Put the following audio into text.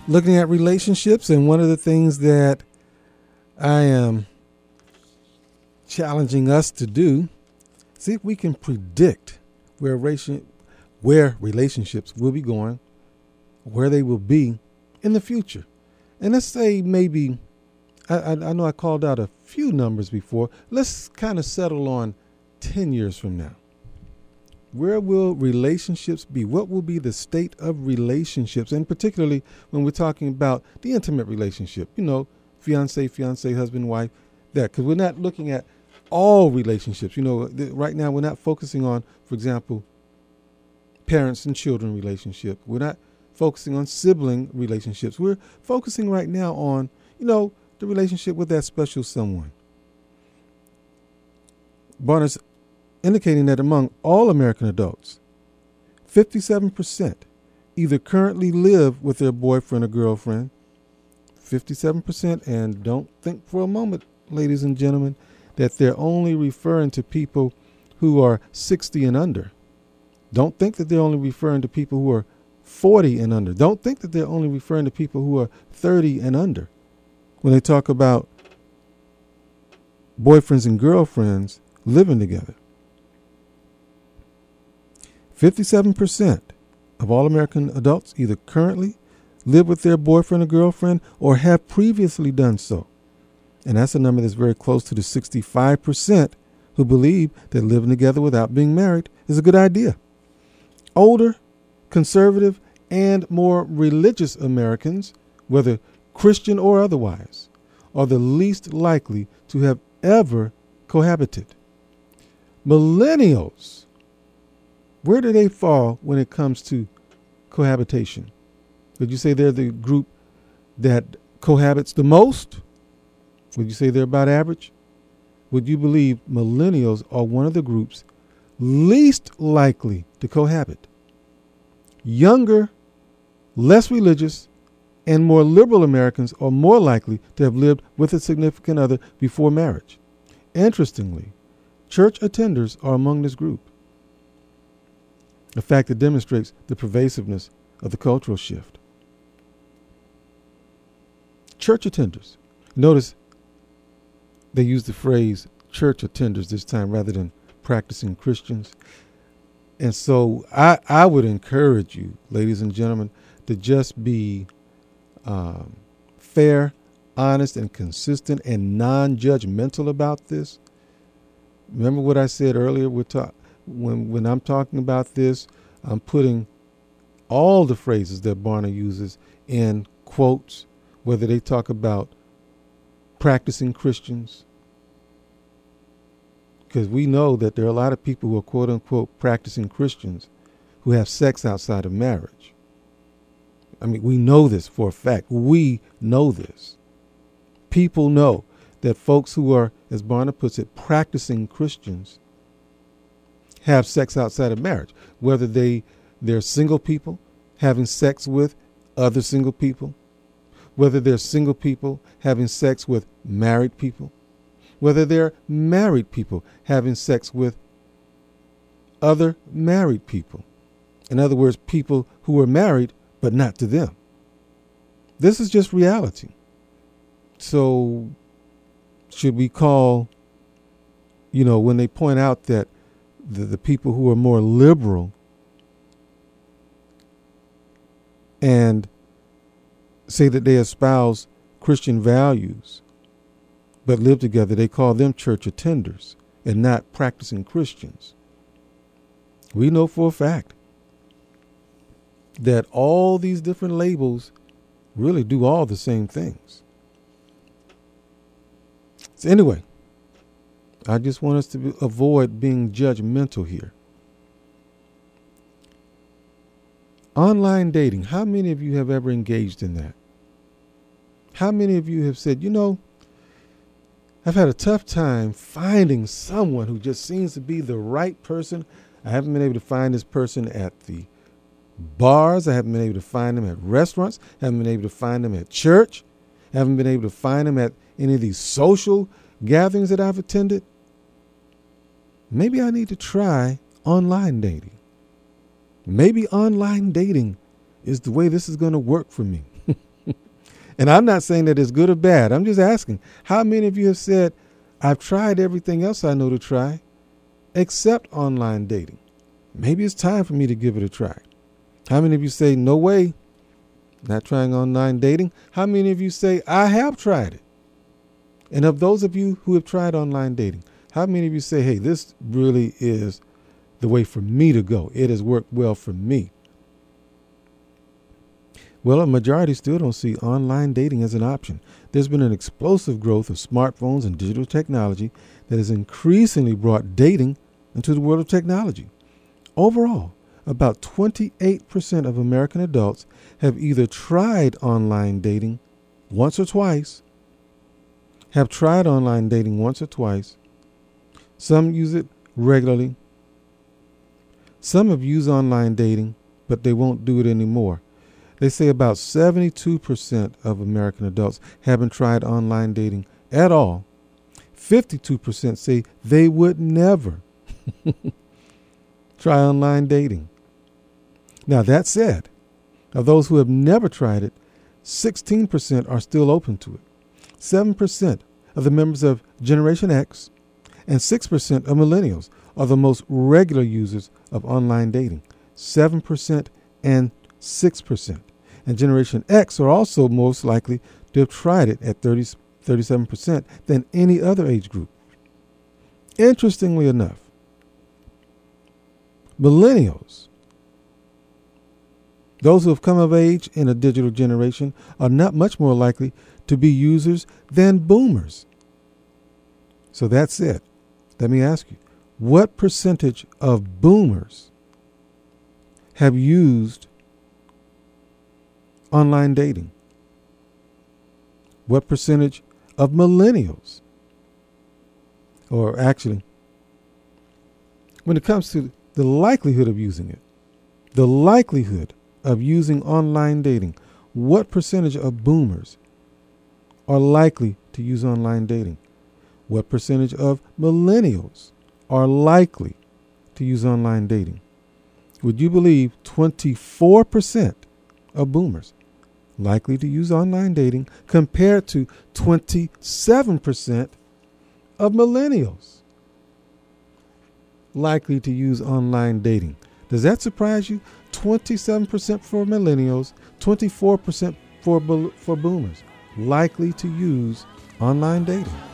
looking at relationships, and one of the things that I am challenging us to do, see if we can predict where relationships will be going, where they will be in the future. And let's say maybe, I know I called out a few numbers before. Let's kind of settle on 10 years from now. Where will relationships be? What will be the state of relationships? And particularly when we're talking about the intimate relationship, fiance, husband, wife, that, because we're not looking at all relationships. Right now we're not focusing on, for example, parents and children relationship. We're not focusing on sibling relationships. We're focusing right now on, the relationship with that special someone. Barna's indicating that among all American adults, 57% either currently live with their boyfriend or girlfriend, 57%, and don't think for a moment, ladies and gentlemen, that they're only referring to people who are 60 and under. Don't think that they're only referring to people who are 40 and under. Don't think that they're only referring to people who are 30 and under. When they talk about boyfriends and girlfriends living together, 57% of all American adults either currently live with their boyfriend or girlfriend or have previously done so. And that's a number that's very close to the 65% who believe that living together without being married is a good idea. Older, conservative, and more religious Americans, whether Christian or otherwise, are the least likely to have ever cohabited. Millennials, where do they fall when it comes to cohabitation? Would you say they're the group that cohabits the most? Would you say they're about average? Would you believe millennials are one of the groups least likely to cohabit? Younger, less religious, and more liberal Americans are more likely to have lived with a significant other before marriage. Interestingly, church attenders are among this group, a fact that demonstrates the pervasiveness of the cultural shift. Church attenders. Notice they use the phrase church attenders this time rather than practicing Christians. And so I would encourage you, ladies and gentlemen, to just be fair, honest, and consistent and non-judgmental about this. Remember what I said earlier? When I'm talking about this, I'm putting all the phrases that Barna uses in quotes, whether they talk about practicing Christians, because we know that there are a lot of people who are quote unquote practicing Christians who have sex outside of marriage. I mean, we know this for a fact. We know this. People know that folks who are, as Barna puts it, practicing Christians have sex outside of marriage, whether they're single people having sex with other single people, whether they're single people having sex with married people, whether they're married people having sex with other married people. In other words, people who are married, but not to them. This is just reality. So should we call, when they point out that the people who are more liberal and say that they espouse Christian values but live together, they call them church attenders and not practicing Christians. We know for a fact that all these different labels really do all the same things. So anyway, I just want us to avoid being judgmental here. Online dating, how many of you have ever engaged in that? How many of you have said, I've had a tough time finding someone who just seems to be the right person. I haven't been able to find this person at the bars. I haven't been able to find them at restaurants. I haven't been able to find them at church. I haven't been able to find them at any of these social gatherings that I've attended. Maybe I need to try online dating. Maybe online dating is the way this is going to work for me. And I'm not saying that it's good or bad. I'm just asking, how many of you have said, I've tried everything else I know to try except online dating? Maybe it's time for me to give it a try. How many of you say, no way, not trying online dating? How many of you say, I have tried it? And of those of you who have tried online dating, how many of you say, hey, this really is the way for me to go? It has worked well for me. Well, a majority still don't see online dating as an option. There's been an explosive growth of smartphones and digital technology that has increasingly brought dating into the world of technology. Overall, about 28% of American adults have either tried online dating once or twice, have tried online dating once or twice. Some use it regularly. Some have used online dating, but they won't do it anymore. They say about 72% of American adults haven't tried online dating at all. 52% say they would never try online dating. Now, that said, of those who have never tried it, 16% are still open to it. 7% of the members of Generation X and 6% of millennials are the most regular users of online dating. 7% and 6%. And Generation X are also most likely to have tried it at 37% than any other age group. Interestingly enough, millennials, those who have come of age in a digital generation, are not much more likely to be users than boomers. So that's it. Let me ask you, what percentage of boomers have used online dating? What percentage of millennials? Or actually, when it comes to the likelihood of using it, the likelihood of using online dating, what percentage of boomers are likely to use online dating? What percentage of millennials are likely to use online dating? Would you believe 24% of boomers likely to use online dating compared to 27% of millennials likely to use online dating? Does that surprise you? 27% for millennials, 24% for boomers likely to use online dating.